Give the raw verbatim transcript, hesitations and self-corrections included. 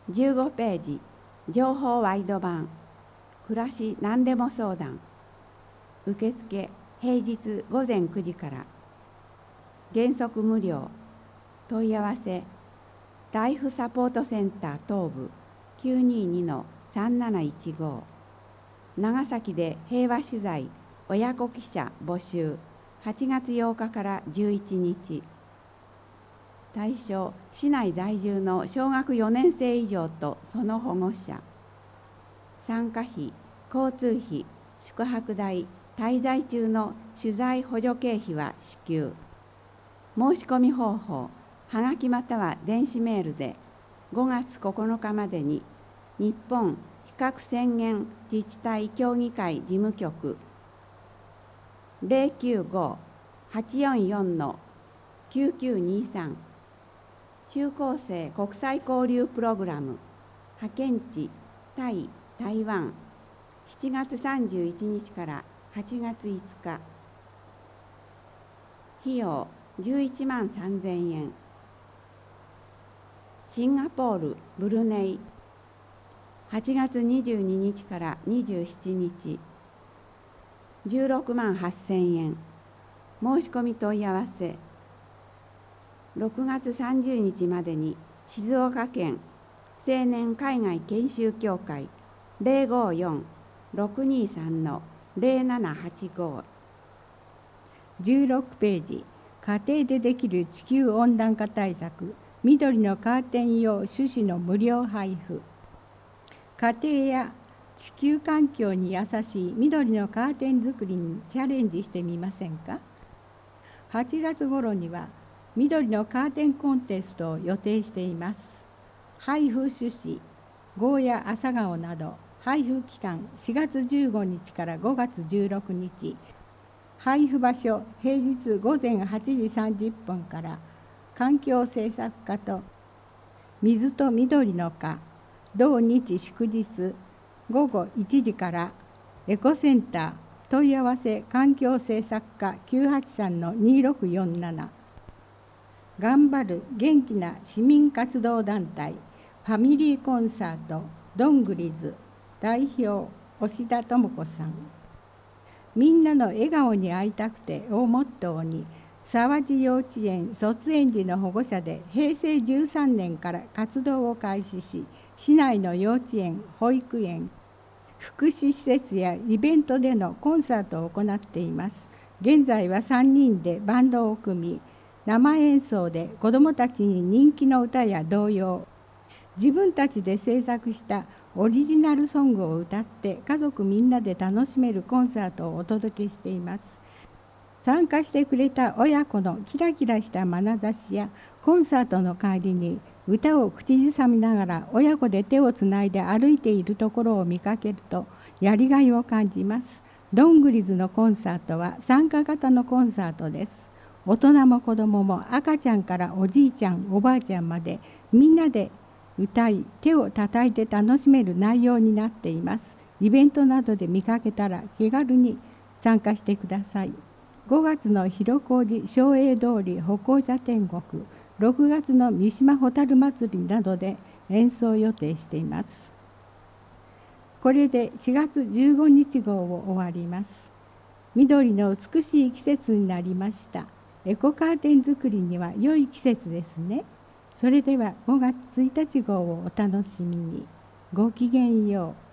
じゅうごページ情報ワイド版暮らし何でも相談受付平日午前くじから原則無料問い合わせライフサポートセンター東部 きゅうににのさんなないちご 長崎で平和取材親子記者募集はちがつようかからじゅういちにち対象市内在住の小学よねん生以上とその保護者参加費交通費宿泊代滞在中の取材補助経費は支給申し込み方法はがきまたは電子メールでごがつここのかまでに日本比較宣言自治体協議会事務局 ゼロきゅうご はちよんよん きゅうきゅうにさん 中高生国際交流プログラム派遣地タイ・台湾しちがつさんじゅういちにちからはちがついつか費用じゅういちまんさんぜんえんシンガポール・ブルネイはちがつにじゅうににちからにじゅうしちにちじゅうろくまんはっせんえん申し込み問い合わせろくがつさんじゅうにちまでに静岡県青年海外研修協会 ゼロごよん ろくにさん ゼロななはちごじゅうろくページ家庭でできる地球温暖化対策緑のカーテン用種子の無料配布家庭や地球環境に優しい緑のカーテン作りにチャレンジしてみませんか。はちがつ頃には緑のカーテンコンテストを予定しています。配布種子ゴーヤ朝顔など配布期間しがつじゅうごにちからごがつじゅうろくにち配布場所平日午前はちじさんじゅっぷんから環境政策課と水と緑の課同日祝日ごごいちじからエコセンター問い合わせ環境政策課 きゅうはちさんのにろくよんなな 頑張る元気な市民活動団体ファミリーコンサートどんぐりず代表押田智子さんみんなの笑顔に会いたくてをモットーに沢地幼稚園卒園児の保護者でへいせいじゅうさんねんから活動を開始し市内の幼稚園保育園福祉施設やイベントでのコンサートを行っています。現在はさんにんでバンドを組み生演奏で子どもたちに人気の歌や童謡自分たちで制作したオリジナルソングを歌って家族みんなで楽しめるコンサートをお届けしています。参加してくれた親子のキラキラした眼差しやコンサートの帰りに歌を口ずさみながら親子で手をつないで歩いているところを見かけるとやりがいを感じます。どんぐりずのコンサートは参加型のコンサートです。大人も子どもも赤ちゃんからおじいちゃんおばあちゃんまでみんなで歌い手をたたいて楽しめる内容になっています。イベントなどで見かけたら気軽に参加してください。ごがつの広小路松栄通り歩行者天国ろくがつの三島ホタル祭りなどで演奏予定しています。これでしがつじゅうごにち号を終わります。緑の美しい季節になりました。エコカーテン作りには良い季節ですね。それではごがつついたち号をお楽しみに。ごきげんよう。